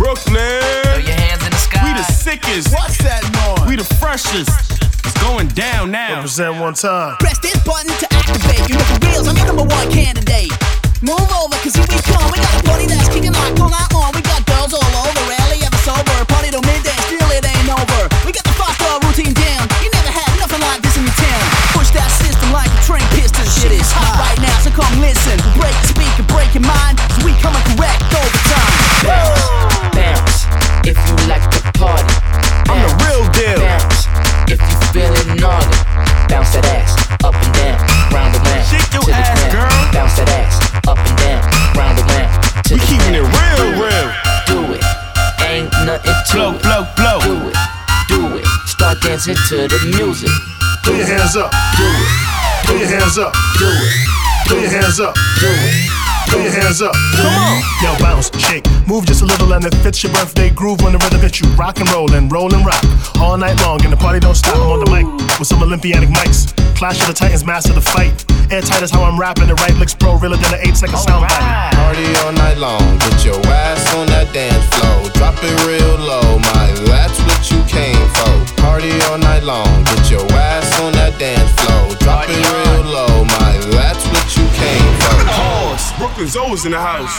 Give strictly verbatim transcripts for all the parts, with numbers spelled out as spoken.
Brooklyn. Throw your hands in the sky. We the sickest. What's that noise? We the freshest. It's going down now. Represent one time. Press this button to activate. You know the reals, I'm your number one candidate. Move over, cause here we come. We got a party that's kicking like all night long. We got girls all over, rarely ever sober. Party till midday, still it ain't over. We got the five-star routine down. You never had nothing like this in your town. Push that system like a train piston. Shit is hot right now, so come listen. Break the speaker, break your mind, cause we coming correct over time. Bounce, if you like to party. I'm the real deal. Bounce, if you feeling naughty. Bounce that ass, up and down, round and round. Shake your to the ass, ground. girl. Bounce that ass, up and down, round and round. To We the keeping it ground. real, real. Do it, ain't nothing to Blow, it. blow, blow. Do it, do it, start dancing to the music. Put your hands up. Do it, Put your hands up. do it, Put your hands up. do it. Put your hands up. Come on. Yo, bounce, shake, move just a little and it fits your birthday groove when the rhythm hits you. Rock and roll and roll and rock all night long and the party don't stop. I'm on the mic with some Olympianic mics. Clash of the Titans, master the fight. Airtight is how I'm rapping. The right licks pro realer than an eight second sound bite. Party all night long, get your ass on that dance floor. Drop it real low, my, that's what you came for. Party all night long, get your ass on that dance floor. Drop it real low, my, that's what you came for. Pause. Brooklyn's always in the house.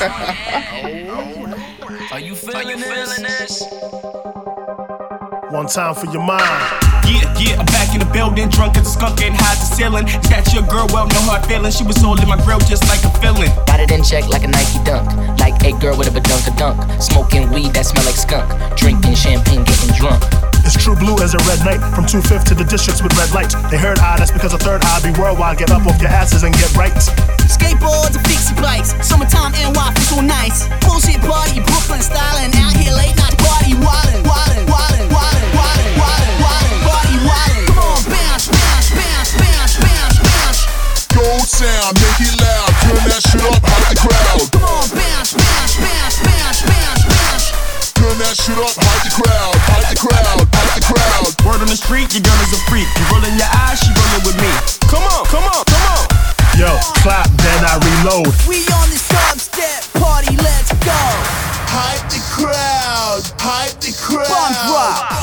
Are you feeling this? One time for your mind. Yeah, yeah, I'm back in the building, drunk as a skunk, getting high to ceiling. Is that your girl? Well, no hard feelings. She was all in my grill just like a feeling. Got it in check like a Nike dunk. Like a girl with a badunk dunk. Smoking weed that smell like skunk. Drinking champagne, getting drunk. It's true blue as a red night. From two fifth to the districts with red lights. They heard I, that's because a third eye be worldwide. Get up off your asses and get right. Skateboards and fixie bikes. Summertime N Y feels so nice. Bullshit party, Brooklyn styling. Out here late night party, wildin', wildin', wildin', wildin', wildin', wildin', wildin', party wildin'. Come on, bounce, bounce, bounce, bounce, bounce, bounce. Gold sound, make it loud, turn that shit up, hype the crowd. Come on, bounce, bounce, bounce, bounce, bounce, bounce. Turn that shit up, hype the crowd, hype the crowd, hype the crowd. Word on the street, your girl is a freak. You rollin' your eyes, she rollin' with me. Come on, come on, come on. Yo, clap, then I reload. We on this dubstep party, let's go. Hype the crowd, hype the crowd. Bump rock.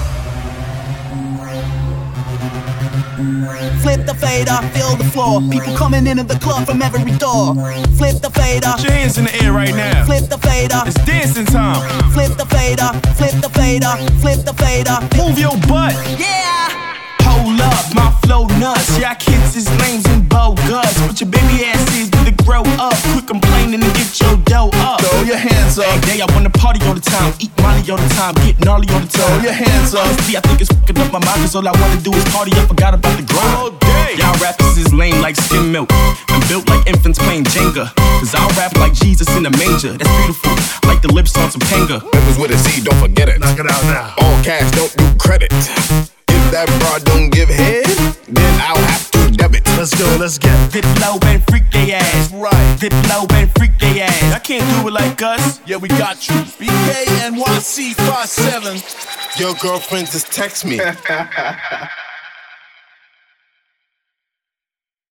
Flip the fader, fill the floor. People coming into the club from every door. Flip the fader, Put your hands in the air right now. flip the fader, It's dancing time. flip the fader, flip the fader, flip the fader. Move your butt. Yeah! Hold up, my flow nuts. Y'all kids is lames and bogus. But your baby ass is need to grow up. Quit complaining and get your dough up. Throw your hands up, Every day I wanna party all the time. Eat Molly all the time. Get gnarly all the time. throw your hands up. Honestly, I think it's fucking up my mind. Cause all I wanna do is party. I forgot about the grind. All day. Y'all rappers is lame like skim milk. I'm built like infants playing Jenga. Cause I'll rap like Jesus in a manger. That's beautiful. Like the lips on some panga. Members with a Z, don't forget it. Knock it out now. All cash, don't do credit. If that broad don't give head, then I'll have to debit. Let's go, let's get. Dip low and freak they ass. Right, Dip low and freak they ass. I can't do it like us. yeah, we got you. B K N Y C five seven. Your girlfriend just text me.